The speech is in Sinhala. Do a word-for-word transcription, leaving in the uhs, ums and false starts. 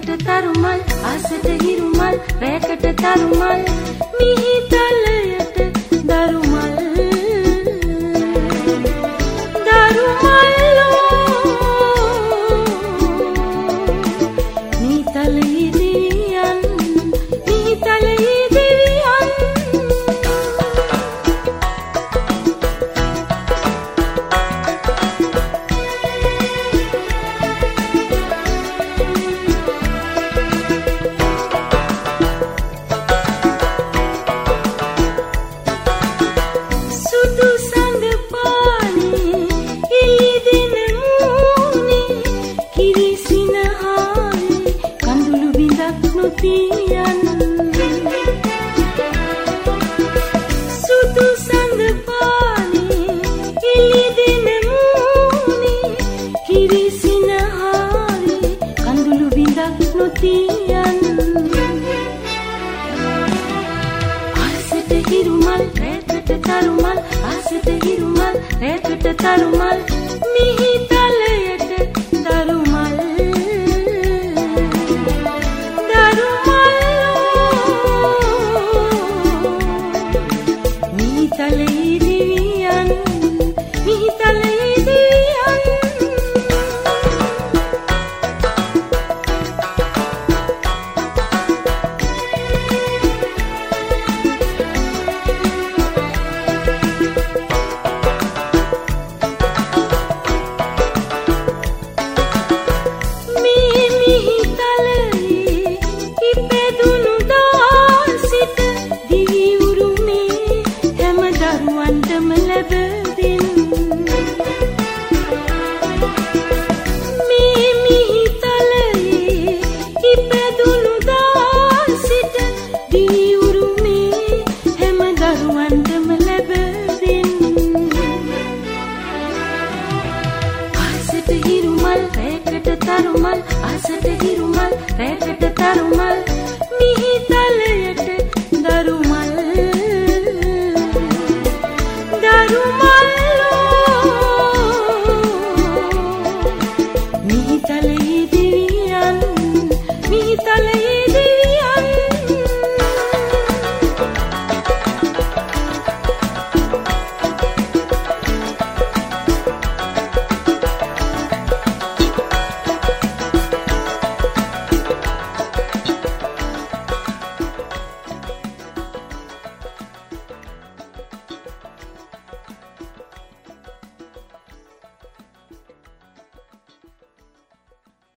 රැකට තරුමල් ආසට හිරුමල් රැකට තරුමල් මිහිතලයට දරුමල් දරුමල්ලෝ මිහිතලයේ දෙවියන් මිහිතලයේ දෙවියන් සුදු සඳ පානේ එළිදෙන මූනේ කිරිසින හාරේ කඳුළු බිඳක් නොතියන් ආසට හිරුමල් රැකට තරුමල් ආසට හිරුමල් රැකට තරුමල් මිහිතලයට දරුමල් මිහිතලයේ දෙවියන් මිහිතලයේ දෙවියන් මේ මිහිතලයේ ඉපදුණු දා සිට දිවි උරුමේ හැම දරුවන්ටම ලැබෙදින් මේ මිහිතලයේ ඉපදුණු දා සිට දිවි උරුමේ හැම දරුවන්ටම ලැබෙදින් ආසට හිරුමල් රැකට තරුමල් ආසට හිරු